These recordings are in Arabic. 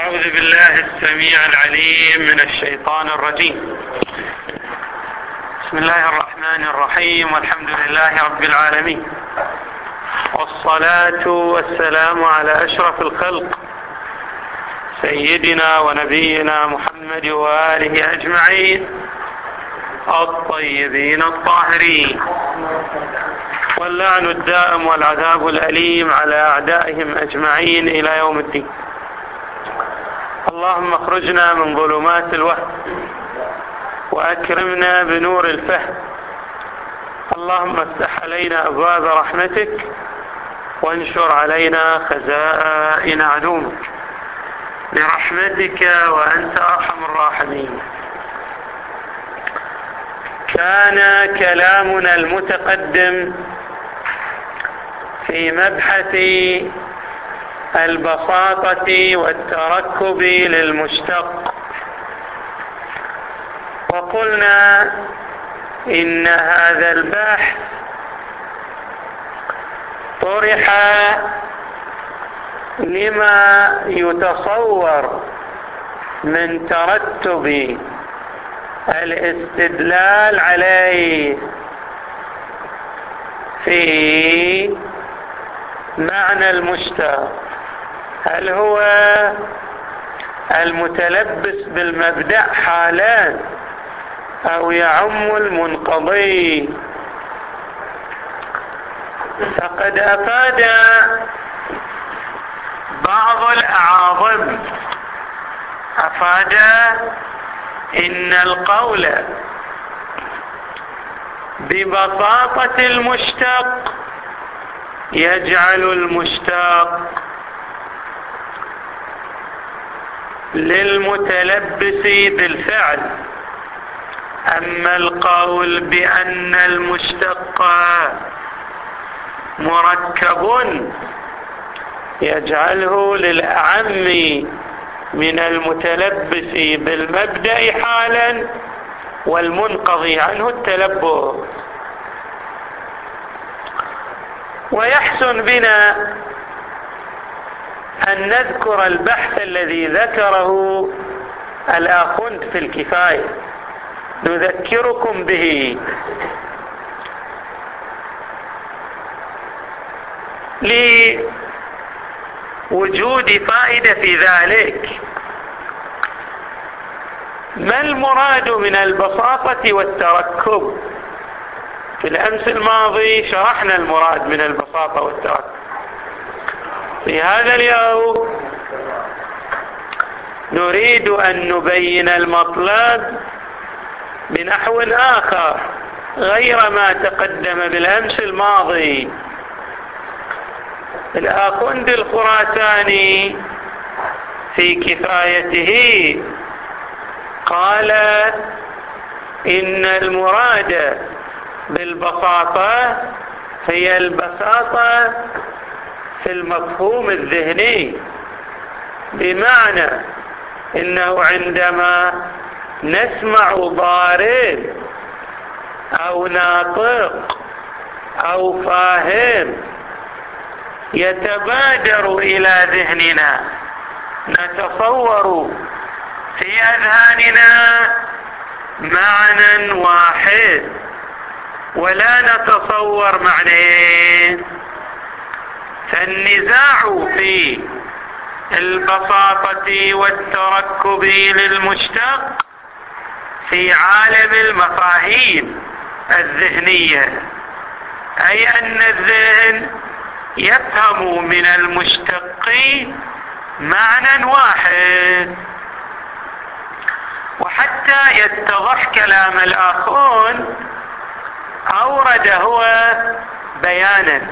أعوذ بالله السميع العليم من الشيطان الرجيم. بسم الله الرحمن الرحيم، والحمد لله رب العالمين، والصلاة والسلام على أشرف الخلق سيدنا ونبينا محمد وآله أجمعين الطيبين الطاهرين، واللعن الدائم والعذاب الأليم على أعدائهم أجمعين إلى يوم الدين. اللهم اخرجنا من ظلمات الوهم وأكرمنا بنور الفهم. اللهم افتح علينا أبواب رحمتك وانشر علينا خزائن عدوك برحمتك وأنت أرحم الراحمين. كان كلامنا المتقدم في مبحث البساطة والتركب للمشتق، وقلنا إن هذا البحث طرح لما يتصور من ترتب الاستدلال عليه في معنى المشتق. هل هو المتلبس بالمبدأ حالان أو يعم المنقضي؟ فقد أفاد بعض الأعاظم إن القول ببساطة المشتق يجعل المشتق للمتلبس بالفعل، أما القول بأن المشتق مركب يجعله للأعم من المتلبس بالمبدأ حالا والمنقضي عنه التلبس. ويحسن بنا أن نذكر البحث الذي ذكره الآخوند في الكفاية، نذكركم به لوجود فائدة في ذلك. ما المراد من البساطة والتركب؟ في الأمس الماضي شرحنا المراد من البساطة والتركب. في هذا اليوم نريد أن نبين المطلب بنحو آخر غير ما تقدم بالأمس الماضي. الآخوند الخراساني في كفايته قال إن المراد بالبساطة هي البساطة في المفهوم الذهني، بمعنى إنه عندما نسمع ضارب أو ناطق أو فاهم يتبادر إلى ذهننا، نتصور في أذهاننا معنى واحد ولا نتصور معنيين. فالنزاع في البساطة والتركب للمشتق في عالم المفاهيم الذهنية، أي أن الذهن يفهم من المشتق معنى واحد. وحتى يتضح كلام الآخون أورد هو بيانا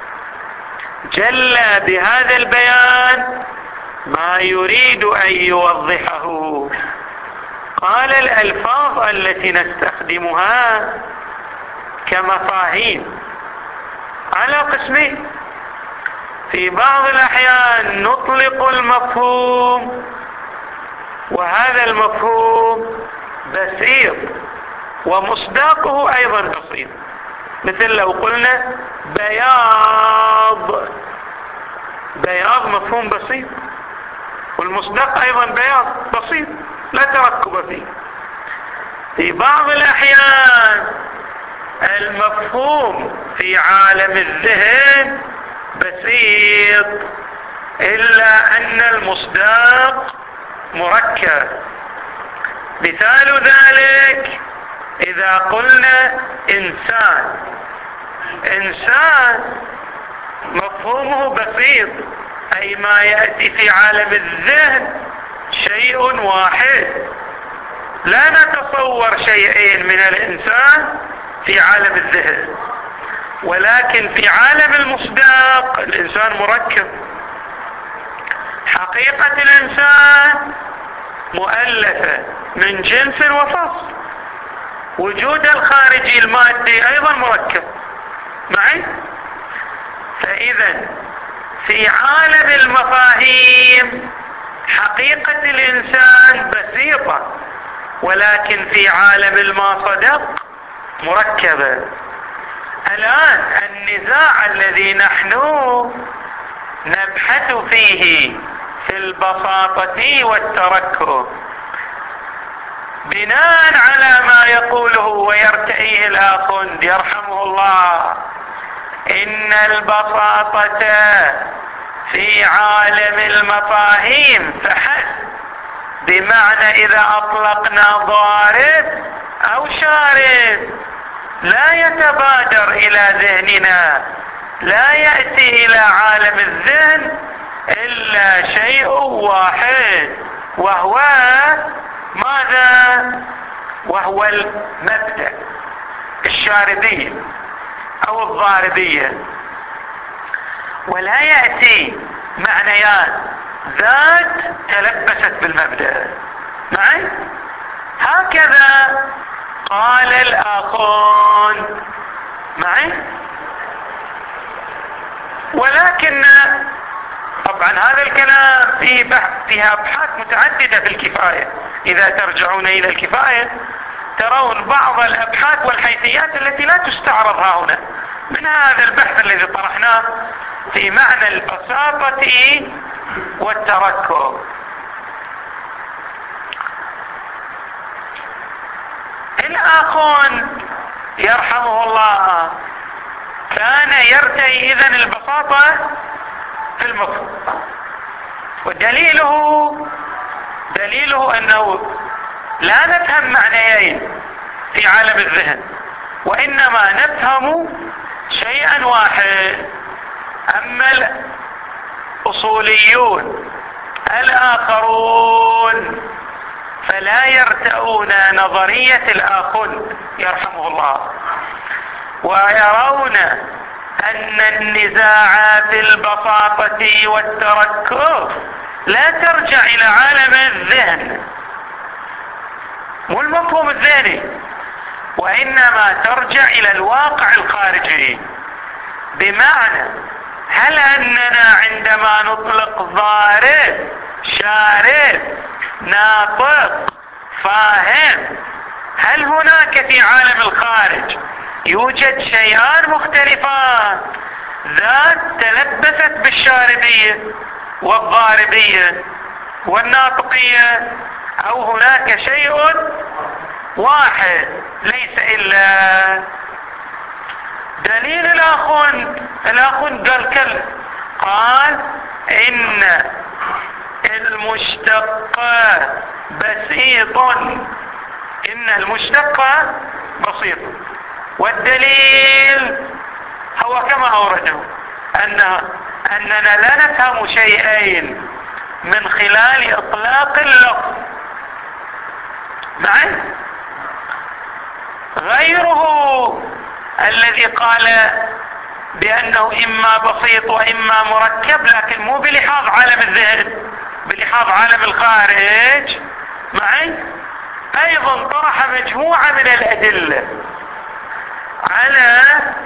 جل بهذا البيان ما يريد أن يوضحه. قال الألفاظ التي نستخدمها كمفاهيم على قسمين. في بعض الأحيان نطلق المفهوم وهذا المفهوم بسيط ومصداقه أيضا بسيط، مثل لو قلنا بياض مفهوم بسيط، والمصدق أيضا بياض بسيط لا تركب فيه. في بعض الأحيان المفهوم في عالم الذهن بسيط إلا أن المصداق مركب. مثال ذلك إذا قلنا إنسان مفهومه بسيط، أي ما يأتي في عالم الذهن شيء واحد، لا نتصور شيئين من الإنسان في عالم الذهن، ولكن في عالم المصداق الإنسان مركب. حقيقة الإنسان مؤلفة من جنس وفصل، وجود الخارجي المادي أيضا مركب معي. فإذا في عالم المفاهيم حقيقة الإنسان بسيطة، ولكن في عالم الماصدق مركبة. الآن النزاع الذي نحن نبحث فيه في البساطة والتركب بناء على ما يقوله ويرتئيه الآخوند يرحمه الله، إن البساطة في عالم المفاهيم فحسب، بمعنى إذا أطلقنا ضارب أو شارب لا يتبادر إلى ذهننا، لا يأتي إلى عالم الذهن إلا شيء واحد، وهو ماذا؟ وهو المبدأ الشاربية أو الضاربية، ولا يأتي معنيان ذات تلبست بالمبدأ معي. هكذا قال الآخون معي. ولكن طبعا هذا الكلام فيها أبحاث متعددة في الكفاية. إذا ترجعون إلى الكفاية ترون بعض الأبحاث والحيثيات التي لا تستعرض ها هنا، من هذا البحث الذي طرحناه في معنى البساطة والتركب. الآخون يرحمه الله كان يرتئي إذن البساطة في المفهوم، ودليله أنه لا نفهم معنيين في عالم الذهن، وإنما نفهم شيئا واحد. أما الأصوليون الآخرون فلا يرتؤون نظرية الآخون يرحمه الله، ويرون أن النزاع في البساطة والتركب لا ترجع إلى عالم الذهن والمفهوم الذهني، وإنما ترجع إلى الواقع الخارجي. بمعنى هل أننا عندما نطلق ضارب شارب ناطق فاهم، هل هناك في عالم الخارج يوجد شيئان مختلفان ذات تلبست بالشاربية والضاربية والناطقية، أو هناك شيء واحد ليس إلا دليل الآخون قال إن المشتق بسيط، والدليل هو كما أورده أننا لا نفهم شيئين من خلال إطلاق اللفظ معي. غيره الذي قال بأنه إما بسيط وإما مركب، لكن مو بلحاظ عالم الذهن، بلحاظ عالم الخارج معي، أيضا طرح مجموعة من الأدلة على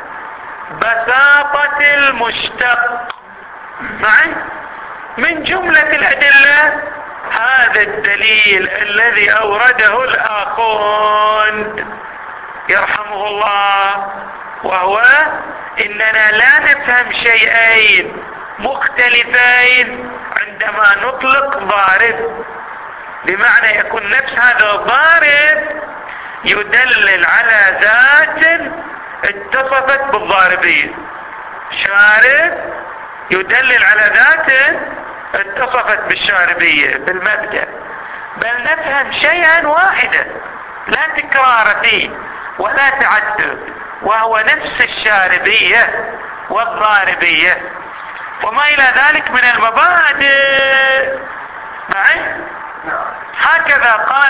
بساطة المشتق معي. من جملة الأدلة هذا الدليل الذي أورده الآخون يرحمه الله، وهو إننا لا نفهم شيئين مختلفين عند عندما نطلق ضارب، بمعنى يكون نفس هذا الضارب يدلل على ذات اتصفت بالضاربية. شارب يدلل على ذات اتصفت بالشاربية بالمبدأ، بل نفهم شيئا واحدا لا تكرار فيه ولا تعدد، وهو نفس الشاربية والضاربية وما إلى ذلك من المبادئ. معي؟ هكذا قال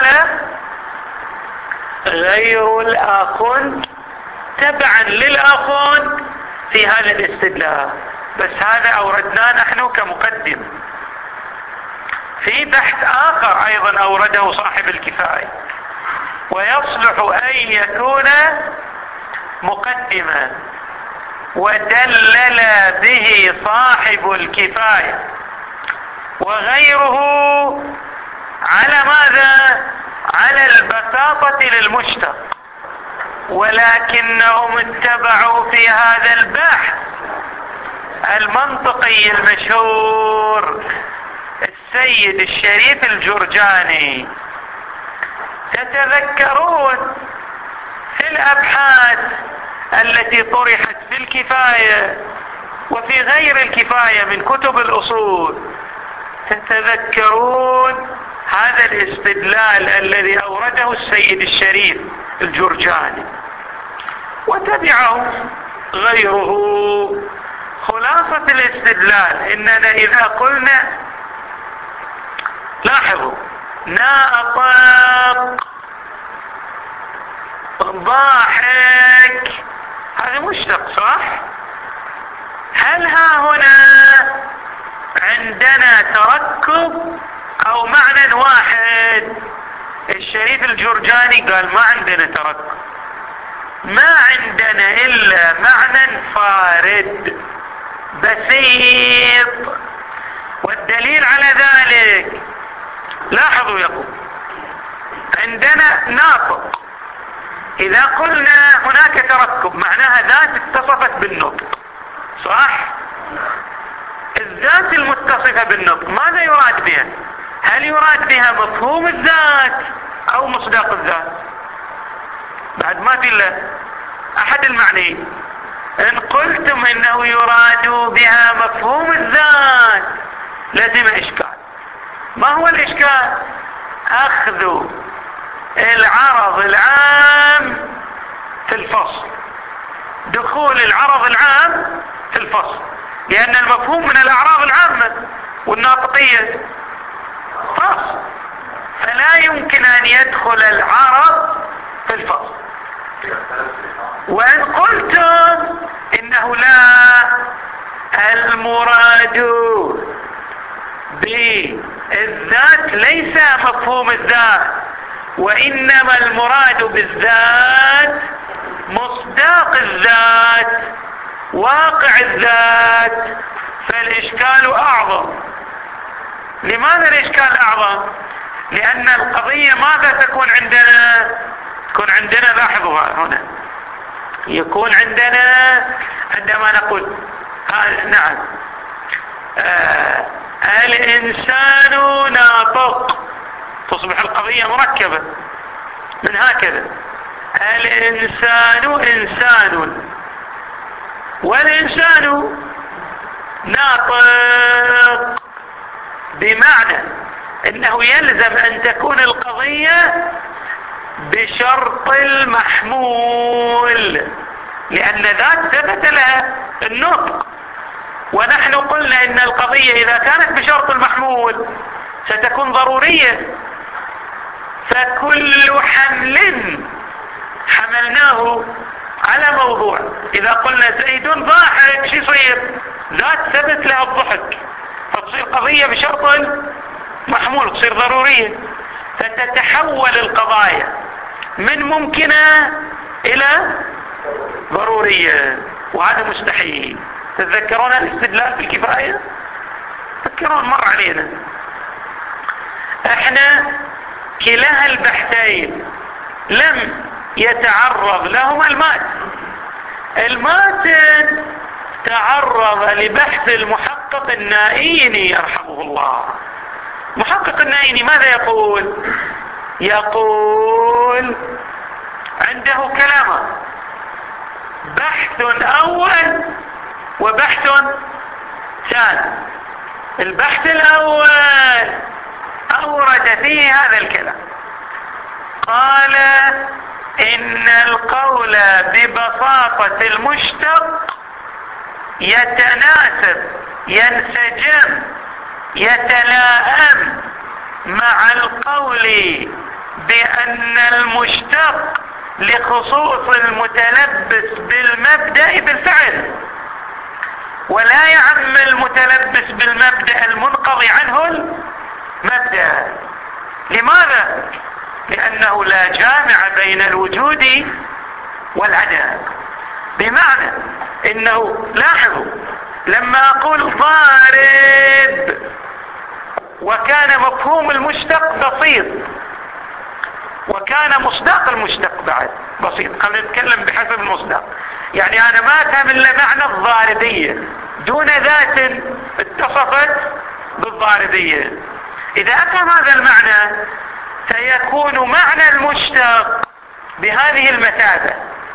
غير الآخن تبعا للآخن في هذا الاستدلال، بس هذا أوردناه نحن كمقدم. في بحث آخر أيضا أورده صاحب الكفاية، ويصلح أن يكون مقدما، ودلل به صاحب الكفاية وغيره على ماذا؟ على البساطة للمشتق، ولكنهم اتبعوا في هذا البحث المنطقي المشهور السيد الشريف الجرجاني. تتذكرون في الأبحاث التي طرحت في الكفاية وفي غير الكفاية من كتب الأصول، تتذكرون هذا الاستدلال الذي أورده السيد الشريف الجرجاني وتبعه غيره. خلاصة الاستدلال إننا إذا قلنا، لاحظوا، ناطق، ضاحك، هذا مشتق صح؟ هل ها هنا عندنا تركب أو معنى واحد؟ الشريف الجرجاني قال ما عندنا تركب، ما عندنا إلا معنى فارد بسيط. والدليل على ذلك لاحظوا، يقول عندنا ناطق، إذا قلنا هناك تركب معناها ذات اتصفت بالنطق صح؟ الذات المتصفة بالنطق ماذا يراد بها؟ هل يراد بها مفهوم الذات أو مصداق الذات؟ بعد ما في إلا أحد المعنيين. إن قلتم إنه يراد بها مفهوم الذات لازم إشكال. ما هو الإشكال؟ أخذ العرض العام في الفصل، دخول العرض العام في الفصل، لأن المفهوم من الأعراض العامة والناطقية فصل، فلا يمكن أن يدخل العرض في الفصل. وإن قلتم إنه لا، المراد بالذات ليس مفهوم الذات، وإنما المراد بالذات مصداق الذات، واقع الذات، فالإشكال أعظم. لماذا الإشكال أعظم؟ لأن القضية ماذا تكون عندنا؟ تكون عندنا، لاحظوا هنا، يكون عندنا عندما نقول نعم الإنسان ناطق، تصبح القضية مركبة من هكذا: الإنسان إنسان والإنسان ناطق، بمعنى أنه يلزم أن تكون القضية بشرط المحمول، لأن ذات ثبت لها النطق، ونحن قلنا إن القضية إذا كانت بشرط المحمول ستكون ضرورية. فكل حمل حملناه على موضوع، إذا قلنا زيد ضاحك شو يصير؟ ذات ثبت لها الضحك، فتصير قضية بشرط المحمول، تصير ضرورية، فتتحول القضايا من ممكنة إلى ضرورية، وهذا مستحيل. تتذكرون الاستدلال في الكفاية؟ تذكرون مر علينا احنا كلا البحثين لم يتعرض لهما الماتن تعرض لبحث المحقق النائيني يرحمه رحمه الله. محقق النائيني ماذا يقول؟ يقول عنده كلام: بحث أول وبحث ثاني. البحث الأول أورد فيه هذا الكلام، قال إن القول ببساطة المشتق يتناسب، ينسجم، يتلائم مع القول بأن المشتق لخصوص المتلبس بالمبدأ بالفعل، ولا يعم المتلبس بالمبدأ المنقضي عنه المبدأ. لماذا؟ لأنه لا جامع بين الوجود والعدم. بمعنى إنه، لاحظوا، لما أقول ضارب وكان مفهوم المشتق بسيط، وكان مصداق المشتق بعد بسيط، خلينا نتكلم بحسب المصداق. يعني أنا ما أفهم إلا معنى الضاربية دون ذات اتصفت بالضاربية. إذا أفهم هذا المعنى سيكون معنى المشتق بهذه المثابة.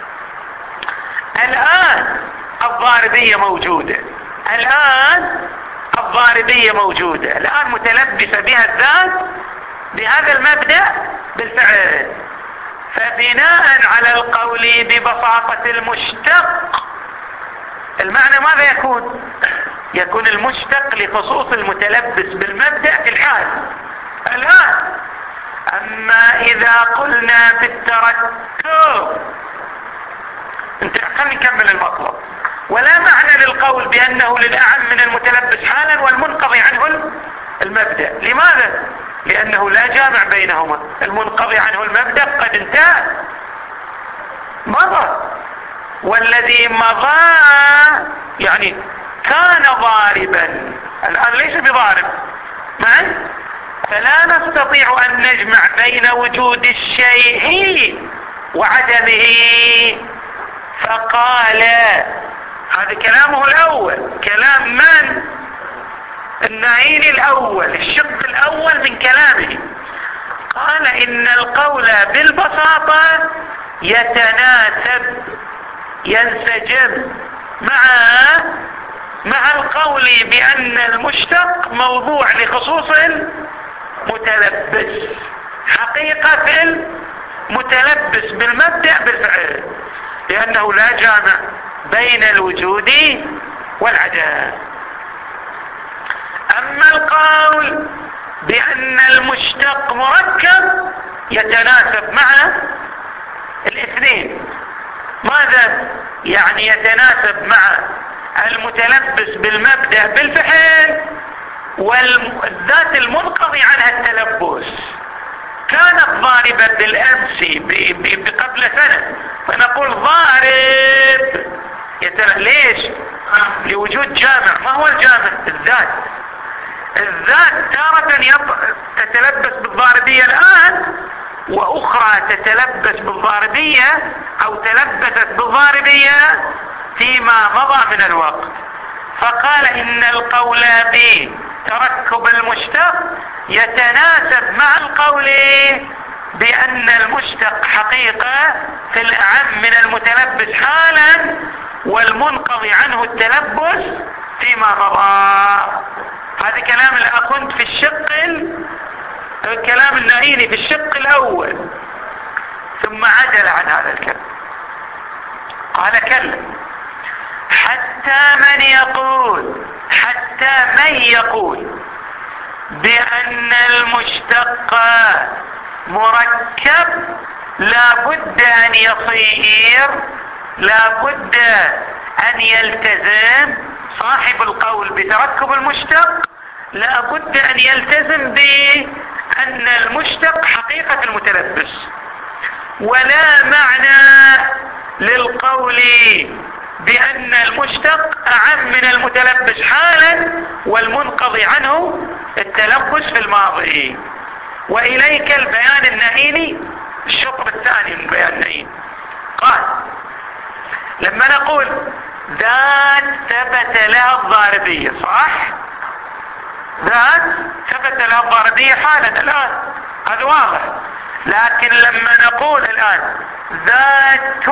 الآن الضاربية موجودة، الآن الضاربية موجودة، الآن متلبسة بها الذات بهذا المبدأ بالفعل. فبناء على القول ببساطة المشتق، المعنى ماذا يكون؟ يكون المشتق لخصوص المتلبس بالمبدأ في الحال الآن. أما إذا قلنا بالترتب، خلينا نكمل المطلب. ولا معنى للقول بأنه للأعم من المتلبس حالا والمنقضي عنه المبدأ. لماذا؟ لأنه لا جامع بينهما. المنقضي عنه المبدأ قد انتهى، مضى، والذي مضى يعني كان ضاربا، الآن ليس بضارب معي. فلا نستطيع أن نجمع بين وجود الشيء وعدمه. فقال، هذا كلامه الأول، كلام من؟ النائيني الأول، الشق الأول من كلامه. قال إن القول بالبساطة يتناسب، ينسجم مع القول بأن المشتق موضوع لخصوص المتلبس، حقيقة في المتلبس بالمبدأ بالفعل، لأنه لا جامع بين الوجود والعدم. أما القول بأن المشتق مركب يتناسب مع الاثنين. ماذا يعني يتناسب؟ مع المتلبس بالمبدأ بالفعل والذات المنقضي عنها التلبس. كانت ضاربة بالأمس قبل سنة، فنقول ضارب ليش؟ لوجود جامع. ما هو الجامع؟ الذات. الذات تارة تتلبس بالضاربية الآن، وأخرى تتلبس بالضاربية أو تلبست بالضاربية فيما مضى من الوقت. فقال إن القول بتركب المشتق يتناسب مع القول بأن المشتق حقيقة في الأعم من المتلبس حالا، والمنقضي عنه التلبس فيما مضى. هذا كلام الأخوند في الشق كلام النائيني في الشق الأول، ثم عدل عن هذا الكلام. قال كلا، حتى من يقول بأن المشتق مركب لا بد أن يصير، لا بد أن يلتزم صاحب القول بتركب المشتق، لا بد أن يلتزم بأن المشتق حقيقة المتلبس. ولا معنى للقول بأن المشتق أعم من المتلبس حالا والمنقضي عنه التلبس في الماضي. وإليك البيان النائيني، الشطر الثاني من بيان النائيني. قال لما نقول ذات ثبت لها الضاربية، صح؟ ذات ثبت لها الضاربية حالا الآن، هذا واضح. لكن لما نقول الآن ذات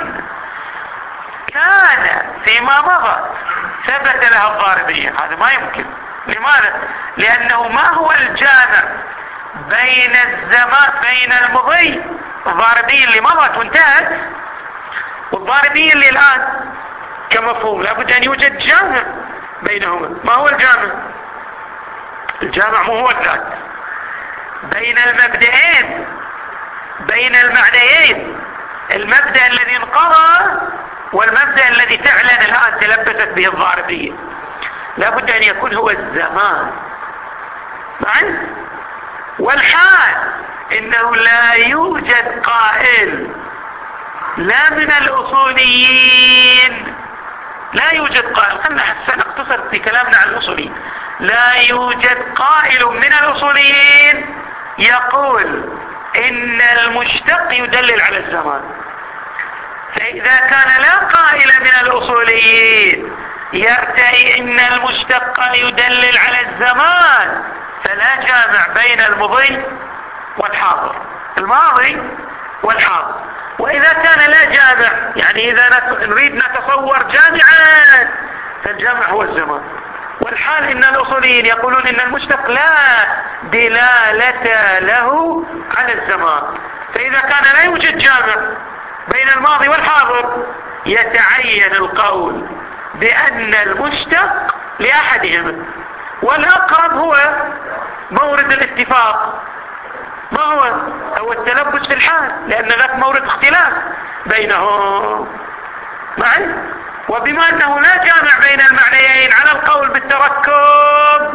كان فيما مضى ثبت لها الضاربية، هذا ما يمكن. لماذا؟ لأنه ما هو الجامع بين الزمان بين المضي، الضاربية اللي مضت وانتهت والضاربية اللي الآن كمفهوم، لابد أن يوجد جامع بينهما. ما هو الجامع؟ الجامع مو هو الذات بين المبدئين، بين المعنيين، المبدأ الذي انقضى والمبدأ الذي فعلا الآن تلبست به الضاربية. لابد أن يكون هو الزمان معي. والحال إنه لا يوجد قائل لا من الأصوليين، لا يوجد قائل، خلنا نقتصر في كلامنا عن الأصوليين، لا يوجد قائل من الأصوليين يقول إن المشتق يدلل على الزمان. فإذا كان لا قائل من الأصوليين يرتئي إن المشتق يدلل على الزمان، فلا جامع بين المضي والحاضر، الماضي والحاضر. وإذا كان لا جامع، يعني إذا نريد نتصور جامعا، فالجامع هو الزمان. والحال إن الأصوليين يقولون إن المشتق لا دلالة له على الزمان. فإذا كان لا يوجد جامع بين الماضي والحاضر، يتعين القول بأن المشتق لأحدهما، والأقرب هو مورد الاتفاق. ما هو التلبس في الحال، لأن ذاك مورد اختلاف بينهم معي. وبما أنه لا جامع بين المعنيين على القول بالتركب،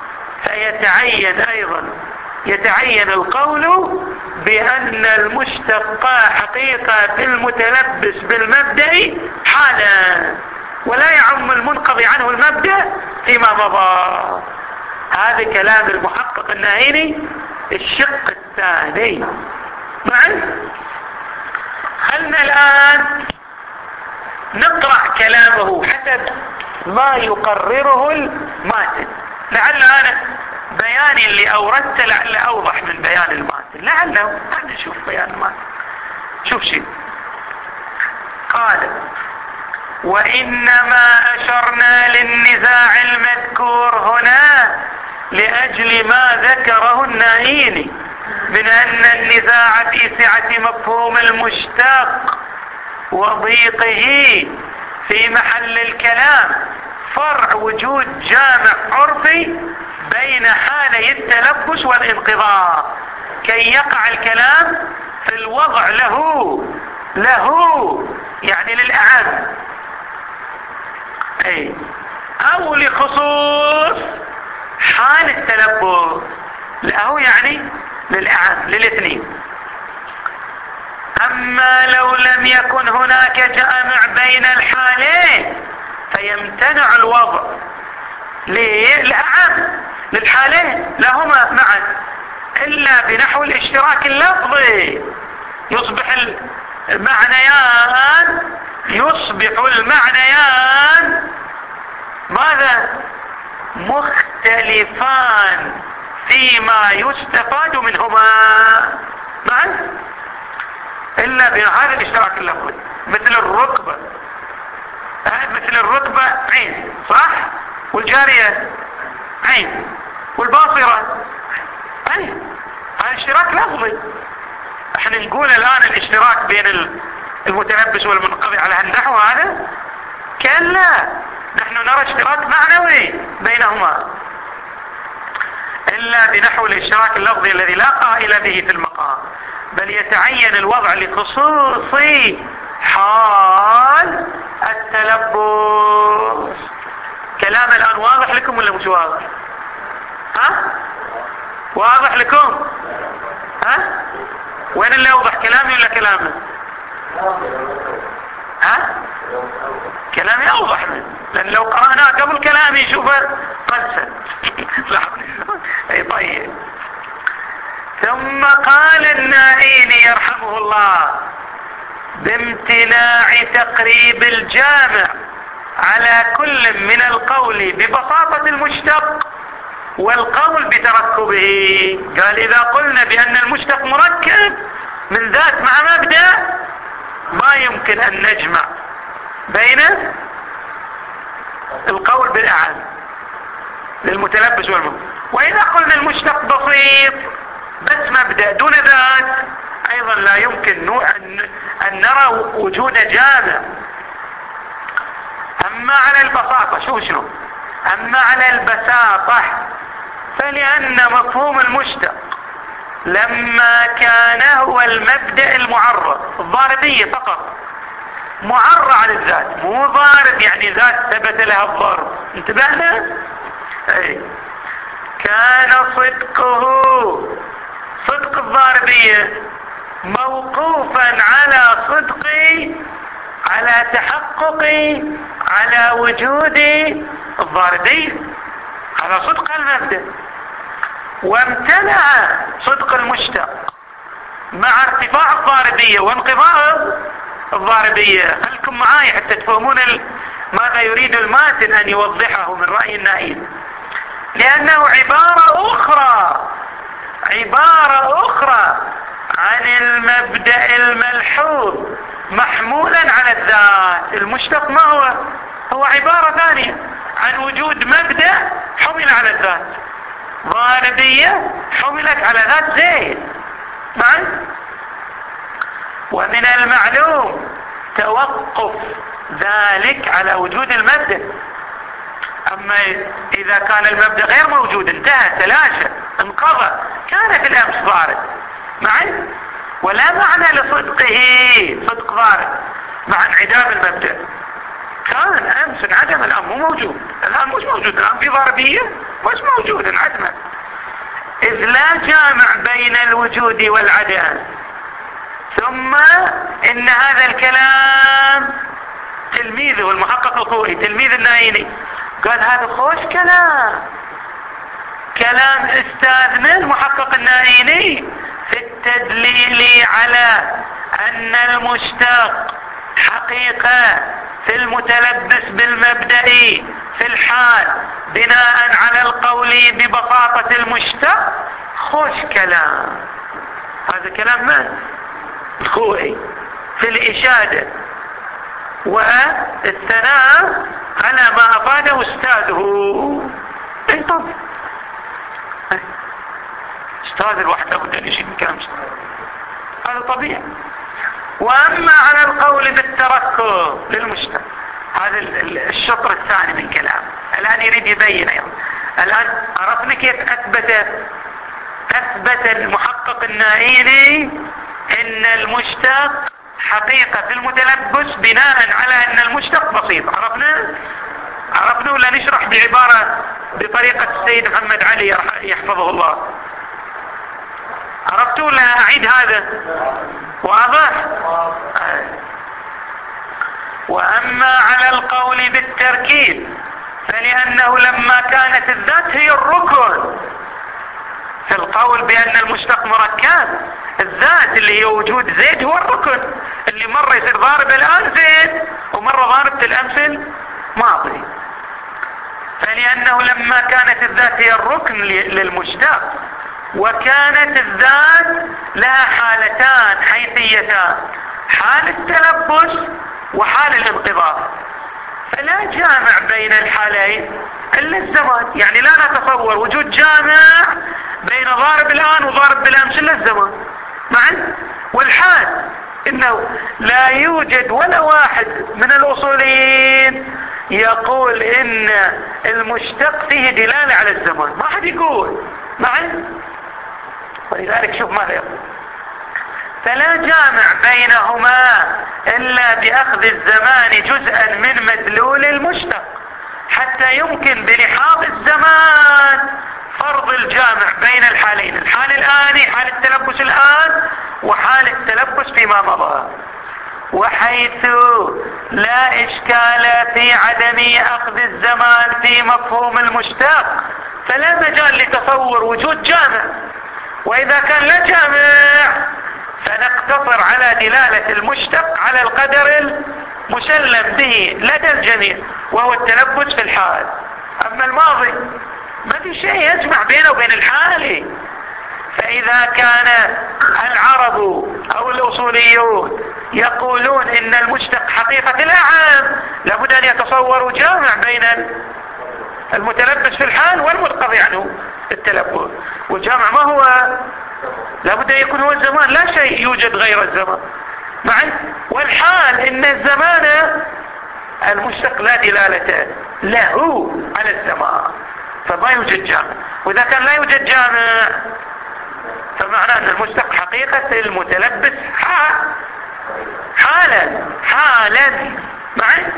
يتعين القول بأن المشتق حقيقة المتلبس بالمبدأ حالا، ولا يعم المنقضي عنه المبدأ فيما مضى. هذا كلام المحقق الناهيني الشق الثاني معي. خلنا الآن نقرأ كلامه حسب ما يقرره الماتن. لعل أنا بياني اللي أوردت لعل أوضح من بيان الماتن، لعله أنا نشوف بيان الماتن. شوف شيء قال: وإنما أشرنا للنزاع المذكور هنا لأجل ما ذكره النائيني من أن النزاع في سعة مفهوم المشتق وضيقه في محل الكلام فرع وجود جامع عرفي بين حالي التلبس والانقضاء، كي يقع الكلام في الوضع له يعني للأعم، أو لخصوص حال التلبس له، يعني للأعم، للاثنين. أما لو لم يكن هناك جامع بين الحالين فيمتنع الوضع للأعم للحالين لهما معا إلا بنحو الاشتراك اللفظي. يصبح المعنيان ماذا؟ مختلفان فيما يستفاد منهما معا إلا بهذا الاشتراك اللفظي. مثل الركبة عين، صح؟ والجارية عين، والباصرة عين. هذا اشتراك لفظي. احنا نقول الآن الاشتراك بين المتلبس والمنقضي على هالنحو هذا؟ كلا، نحن نرى اشتراك معنوي بينهما إلا بنحو الاشتراك اللفظي الذي لا قائل به في المقام، بل يتعين الوضع لخصوص حال التلبس. كلام الآن واضح لكم ولا مش واضح؟ واضح لكم؟ وين اللي اوضح، كلامي ولا كلامه؟ كلامي اوضح منه، لان لو قرأناه قبل كلامي شوفه قلسا. اي طيب. ثم قال النائيني يرحمه الله بامتناع تقريب الجامع على كل من القول ببساطة المشتق والقول بتركبه. قال إذا قلنا بأن المشتق مركب من ذات مع مبدأ ما يمكن أن نجمع بين القول بالأعم للمتلبس والمبدأ. وإذا قلنا المشتق بسيط بس مبدأ دون ذات أيضا لا يمكن أن نرى وجود جامع. أما على البساطة شنو أما على البساطة فلأن مفهوم المشتق لما كان هو المبدأ المعرض الضاربية فقط، معرض على الذات مو ضارب يعني ذات ثبت لها الضرب. انتبهنا؟ أي كان صدق الضاربية موقوفا على تحقق على وجود الضاربية، على صدق المبدأ. وامتنع صدق المشتق مع ارتفاع الضاربية وانقباض الضاربية. خلكم معاي حتى تفهمون ماذا يريد الماتن أن يوضحه من رأي النائين، لأنه عبارة أخرى عن المبدأ الملحوظ محمولا على الذات. المشتق ما هو عبارة ثانية عن وجود مبدأ حمل على الذات، ضاربية حملت على ذات زيد معي. ومن المعلوم توقف ذلك على وجود المبدأ. أما إذا كان المبدأ غير موجود انتهى تلاشى انقضى كانت الأمس ضارب معي، ولا معنى لصدقه صدق ضارب مع انعدام المبدأ. كان أمس انعدم الآن مو موجود، الآن مش موجود، الآن في ضاربية مش موجود انعدمت. إذ لا جامع بين الوجود والعدم. ثم إن هذا الكلام تلميذه المحقق الخوئي تلميذ النائيني قال هذا خوش كلام استاذنا المحقق النائيني في التدليل على أن المشتق حقيقة في المتلبس بالمبدأ في الحال بناء على القول ببساطة المشتق. خوش كلام. هذا كلام من؟ الخوئي في الإشادة والثناء على ما أفاده أستاذه. طب أستاذ الواحد لابد أن يشيل كلام هذا طبيعي. وأما على القول بالتركب للمشتق هذا الشطر الثاني من كلام الآن يريد يبين أيضا. الآن عرفنا كيف أثبت المحقق النائيني إن المشتق حقيقة في المتلبس بناء على أن المشتق بسيط. عرفنا ولا نشرح بعبارة بطريقة السيد محمد علي يحفظه الله؟ عرفتوا ولا أعيد هذا؟ واضح؟ وأما على القول بالتركيب فلأنه لما كانت الذات هي الركن في القول بأن المشتق مركب، الذات اللي هي وجود زيد هو الركن اللي مرة يصير ضارب الآن زيد ومرة ضارب الأمس الماضي. فلأنه لما كانت الذات هي الركن للمشتق وكانت الذات لها حالتان حيثيتان، حال التلبس وحال الانقباض، فلا جامع بين الحالين إلا الزمان. يعني لا نتصور وجود جامع بين ضارب الآن وضارب بالأمس إلا الزمان معا. والحال إنه لا يوجد ولا واحد من الأصوليين يقول إن المشتق فيه دلالة على الزمان، ما حد يقول معا. ولذلك شوف ماذا يقول: فلا جامع بينهما إلا بأخذ الزمان جزءا من مدلول المشتق حتى يمكن بلحاظ الزمان فرض الجامع بين الحالين، الحال الآني حال التلبس الآن وحال التلبس فيما مضى. وحيث لا إشكال في عدم أخذ الزمان في مفهوم المشتق فلا مجال لتصور وجود جامع. وإذا كان لا جامع فنقتصر على دلالة المشتق على القدر المسلم به لدى الجميع وهو التلبس في الحال. أما الماضي ما في شيء يجمع بينه وبين الحالي. فإذا كان العرب أو الأصوليون يقولون إن المشتق حقيقة الأعم، لابد أن يتصوروا جامع بين المتلبس في الحال والمنقضي عنه التلبس. والجامع ما هو؟ لابد أن يكون هو الزمان، لا شيء يوجد غير الزمان معي. والحال إن الزمان المشتق لا دلالة له على الزمان، فما يوجد جامع. وإذا كان لا يوجد جامع فمعنى أن المشتق حقيقة المتلبس حالا معي.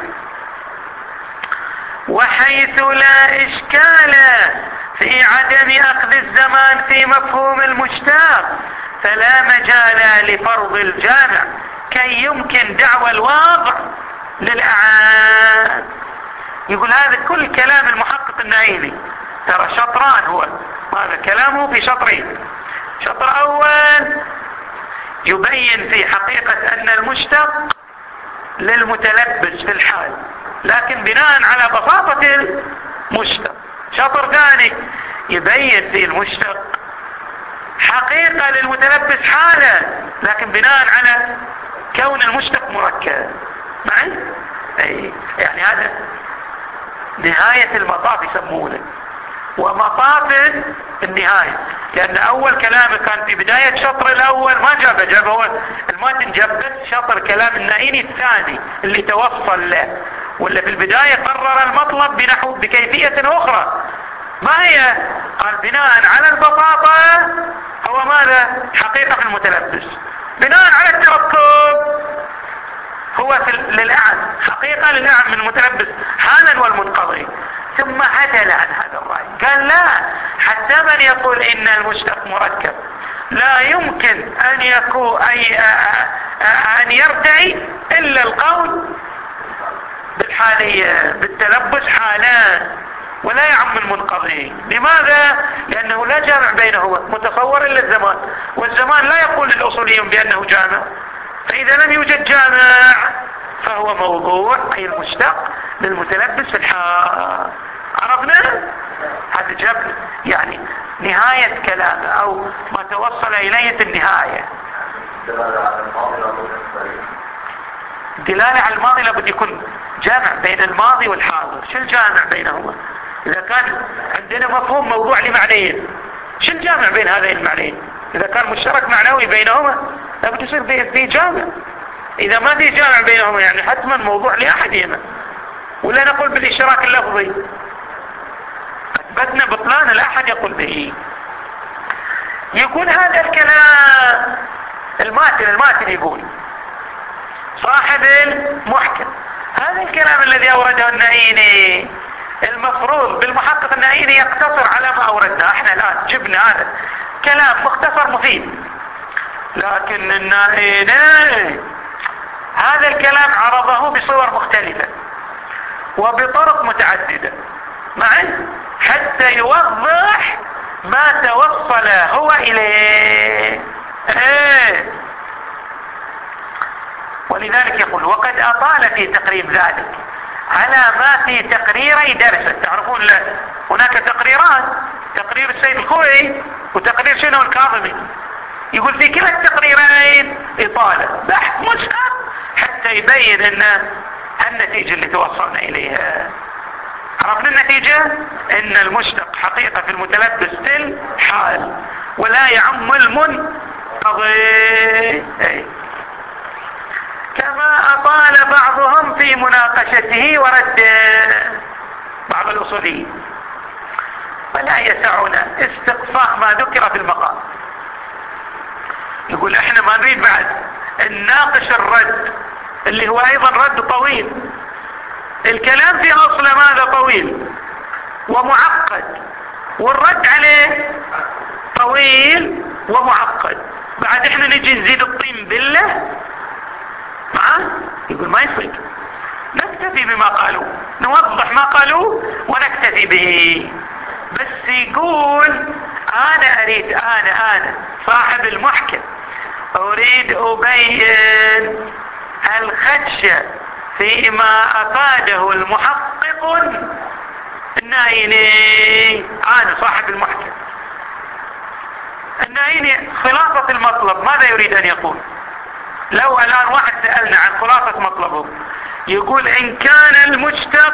وحيث لا إشكال في عدم أخذ الزمان في مفهوم المشتق فلا مجال لفرض الجامع كي يمكن دعوى الوضع للأعان. يقول هذا كل كلام المحقق النعيمي، ترى شطران هو، هذا كلامه في شطرين. شطر أول يبين في حقيقة أن المشتق للمتلبس في الحال، لكن بناء على بساطة المشتق. شطر ثاني يبين في المشتق حقيقة للمتلبس حالا، لكن بناء على كون المشتق مركب معي. يعني هذا نهاية المطاف يسمونه، ومطاف النهاية. لأن أول كلام كان في بداية شطر الأول ما جاب هو المتن، جاب بس شطر كلام النائيني الثاني اللي توصل له، ولا في البداية قرر المطلب بكيفية أخرى. ما هي؟ قال بناء على البساطة هو ماذا؟ حقيقة المتلبس. بناء على التركب هو للأعم، حقيقة للأعم من المتلبس حالا والمنقضي. ثم عدل عن هذا الرأي، قال لا، حتى من يقول إن المشتق مركب لا يمكن أن يكون أن يرتعي إلا القول بالحالية بالتلبس حالا، ولا يعم المنقضي. لماذا؟ لأنه لا جامع بينهما متصور إلا الزمان، والزمان لا يقول للأصوليين بأنه جامع. فإذا لم يوجد جامع فهو موضوع، أي المشتق للمتلبس في الحال. عرفنا؟ هذا جاب يعني نهاية كلامه أو ما توصل إليه في النهاية. الدلالة على الماضي لابد يكون جامع بين الماضي والحاضر. شو الجامع بينهما؟ إذا كان عندنا مفهوم موضوع لمعنيين، شو الجامع بين هذين المعنيين؟ إذا كان مشترك معنوي بينهما لابد يصير في جامع. إذا ما في جامع بينهما يعني حتما موضوع لأحدهما، ولا نقول بالاشتراك اللفظي، أثبتنا بطلان الأحد يقول به. يقول هذا الكلام الماتن يقول صاحب المحكم، هذا الكلام الذي أورده النعيني المفروض بالمحقق النعيني يقتصر على ما أوردنا. احنا الآن جبنا هذا كلام مختصر مفيد، لكن النعيني هذا الكلام عرضه بصور مختلفة وبطرق متعددة معي حتى يوضح ما توصل هو إليه. ولذلك يقول وقد أطال في تقريب ذلك على ما في تقريري درسه. تعرفون هناك تقريران، تقرير السيد الخوئي وتقرير شنو الكاظمي. يقول في كلا التقريرين إطالة بحث مسهر حتى يبين أن النتيجة اللي توصلنا إليها. عرفنا النتيجة أن المشتق حقيقة في المتلبس في الحال ولا يعم المنقضي، كما أطال بعضهم في مناقشته ورده بعض الأصوليين. ولا يسعنا استقصاء ما ذكر في المقام. يقول احنا ما نريد بعد نناقش الرد اللي هو ايضا رد طويل. الكلام في اصله ماذا؟ طويل ومعقد، والرد عليه طويل ومعقد. بعد احنا نجي نزيد الطين بالله معاه. يقول ما يصير، نكتفي بما قالوا، نوضح ما قالوا ونكتفي به. بس يقول انا اريد انا صاحب المحكم اريد ابين الخدشة فيما افاده المحقق النايني أنا صاحب المحكم، النايني خلاصة المطلب ماذا يريد أن يقول؟ لو الآن واحد سألنا عن خلاصة مطلبه يقول إن كان المشتق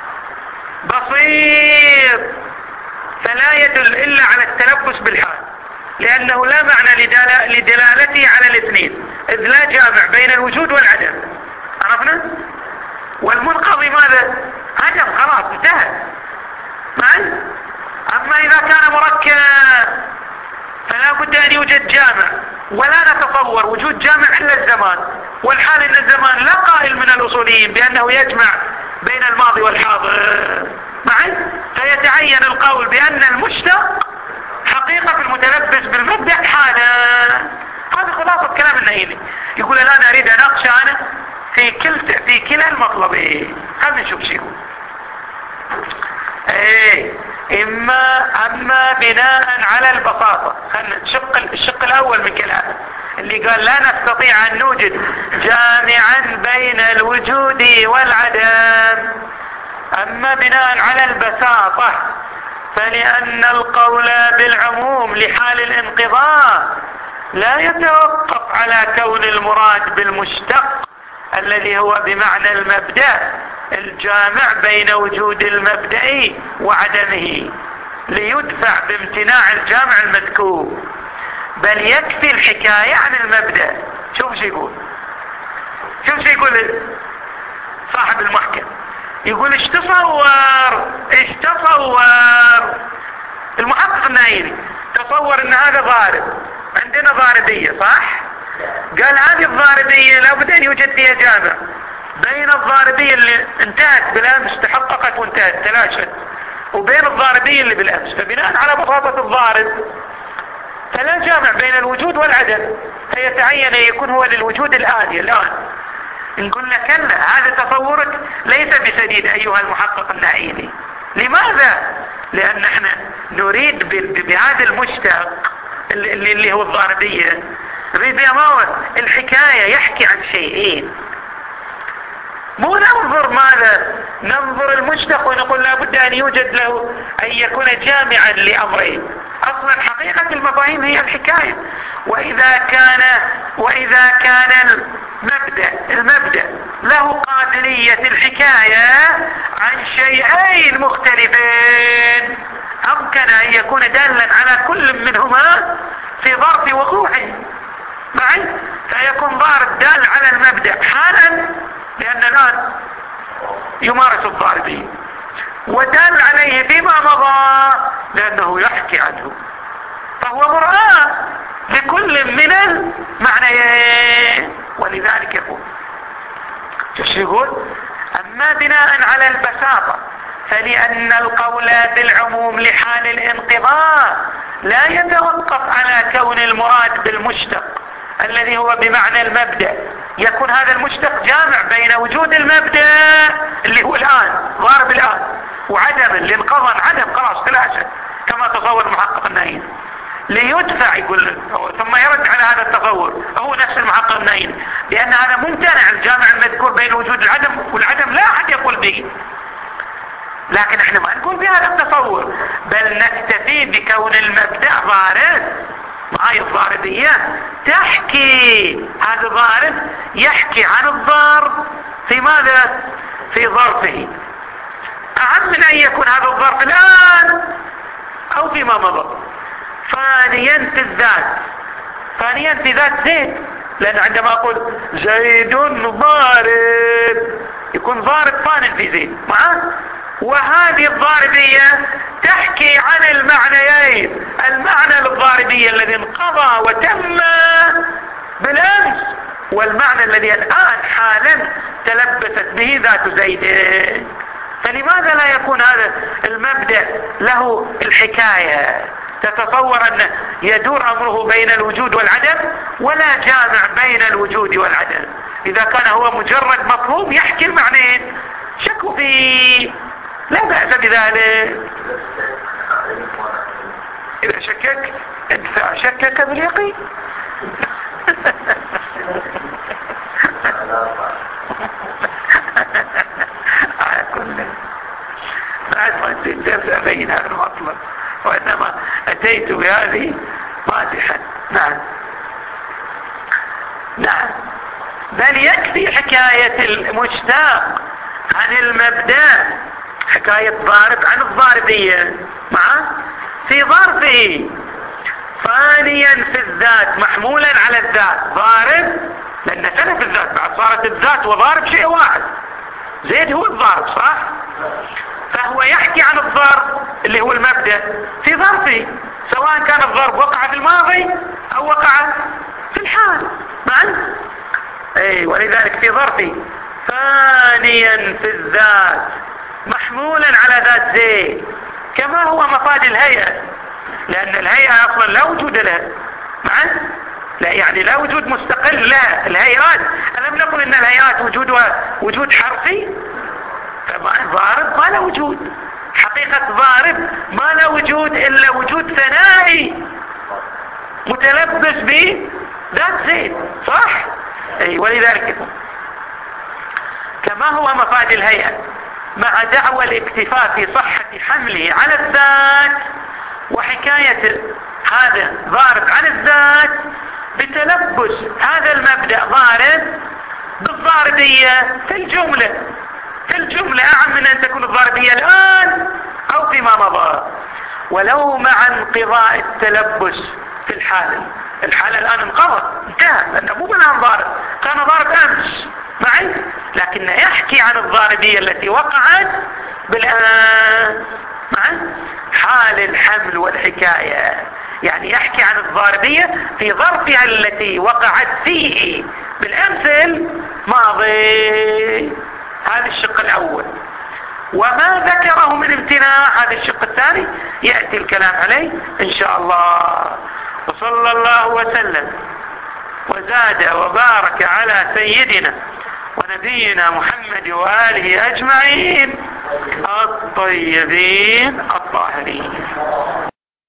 بسيط فلا يدل إلا على التلبس بالحال، لأنه لا معنى لدلالته على الاثنين، إذ لا جامع بين الوجود والعدم. عرفنا؟ والمنقضي ماذا؟ عدم، خلاص انتهى. معي؟ أما إذا كان مركب فلا بد أن يوجد جامع، ولا نتصور وجود جامع إلا الزمان، والحال إن الزمان لا قائل من الأصوليين بأنه يجمع بين الماضي والحاضر. معي؟ فيتعين القول بأن المشتق حقيقة المتلبس بالمبدأ حالا. هذا خلاصة كلام النهيلي. يقول الآن أريد أن أناقش أنا في كلا المطلبين. خلنا نشوف شيء يقول. أما بناء على البساطة، خلنا الشق الأول من كلامه اللي قال لا نستطيع أن نوجد جامعا بين الوجود والعدم. أما بناء على البساطة فلأن القول بالعموم لحال الانقضاء لا يتوقف على كون المراد بالمشتق الذي هو بمعنى المبدأ الجامع بين وجود المبدأ وعدمه ليدفع بامتناع الجامع المذكور، بل يكفي الحكاية عن المبدأ. شوف شو يقول صاحب المحكم. يقول ايش تصور المحقق النايري، تصور ان هذا ضارب، عندنا ضاربية صح؟ قال هذه الضاربية لابد ان يوجد فيها جامع بين الضاربية اللي انتهت بالامس تحققت وانتهت تلاشت وبين الضاربية اللي بالامس، فبناء على بساطة الضارب فلا جامع بين الوجود والعدم، فيتعين ان يكون هو للوجود الآن. نقول لك كلا، هذا تصورك ليس بسديد أيها المحقق النايري. لماذا؟ لأن احنا نريد بهذا المشتق اللي هو الضاربية، نريد الحكاية يحكي عن شيئين، مو ننظر ماذا؟ ننظر المشتق ونقول لابد أن يوجد له أن يكون جامعا لأمرين. أصلا حقيقة المفاهيم هي الحكاية، وإذا كان المبدأ له قابلية الحكاية عن شيئين مختلفين أمكن أن يكون دالا على كل منهما في ظرف وقوعه. معي؟ فيكون ضارب دال على المبدأ حالا لأن الآن يمارس الضاربين، ودال عليه فيما مضى لأنه يحكي عنه، فهو مرآة لكل من المعنيين. ولذلك يقول أما بناء على البساطة فلأن القول بالعموم لحال الانقضاء لا يتوقف على كون المراد بالمشتق الذي هو بمعنى المبدأ، يكون هذا المشتق جامع بين وجود المبدأ اللي هو الآن ضارب الآن وعدم اللي انقضى عدم خلاص تلاشى كما تصور المحقق النايم، ليدفع يقول ثم يرد على هذا التصور هو نفس المحقق النايم لأن هذا ممتنع الجامع المذكور بين وجود العدم والعدم لا أحد يقول به. لكن احنا ما نقول بهذا التصور، بل نكتفي بكون المبدأ ضارب. معاي الضاربية تحكي، هذا ضارب يحكي عن الضرب في ماذا؟ في ظرفه، أهم من أن يكون هذا الظرف الآن أو فيما مضى. ثانيا في ذات زيد، لأن عندما أقول زيد ضارب يكون ضارب ثان في زيد معه، وهذه الضاربية تحكي عن المعنيين، المعنى للضاربية الذي انقضى وتم بالأمس والمعنى الذي الآن حالا تلبست به ذات زيد. فلماذا لا يكون هذا المبدأ له الحكاية؟ تتصور أن يدور أمره بين الوجود والعدم ولا جامع بين الوجود والعدم. إذا كان هو مجرد مفهوم يحكي المعنيين شكوا فيه لا بأس بذلك. إذا شكك ادفع شكك باليقين. بعد ما في الدرس أبين هذا المطلب، وإنما أتيت بهذه مادحا. نعم بل يكفي حكاية المشتاق عن المبدأ، حكاية ضارب عن الضاربية في ظرفه ثانيا في الذات محمولا على الذات. ضارب لأن سنة في الذات، بعد صارت الذات وضارب شيء واحد، زيد هو الضارب صح؟ فهو يحكي عن الضرب اللي هو المبدأ في ظرفه، سواء كان الضرب وقع في الماضي أو وقع في الحال ولذلك في ظرفه ثانيا في الذات محمولا على ذات زيد، كما هو مفاد الهيئة، لأن الهيئة أصلا لا وجود لها لا، يعني لا وجود مستقل لها. الهيئات ألم نقل إن الهيئات وجودها وجود حرفي؟ ضارب ما له وجود، حقيقة ضارب ما له وجود إلا وجود ثنائي متلبس بذات زيد صح؟ ولذلك كما هو مفاد الهيئة مع دعوى الاكتفاء في صحة حمله على الذات، وحكاية هذا ضارب عن الذات بتلبس هذا المبدأ ضارب بالضاربية في الجملة أعم من أن تكون الضاربية الآن أو فيما مضى، ولو مع انقضاء التلبس في الحالة الآن انقضت انتهى، لأنه مو بالآن ضارب، كان ضارب أمس لكن يحكي عن الضاربية التي وقعت بالآن حال الحمل والحكاية، يعني يحكي عن الضاربية في ظرفها التي وقعت فيه بالأمس الماضي. هذا الشق الأول. وما ذكره من امتناع هذا الشق الثاني يأتي الكلام عليه إن شاء الله. وصلى الله وسلم وزاد وبارك على سيدنا ونبينا محمد وآله أجمعين الطيبين الطاهرين.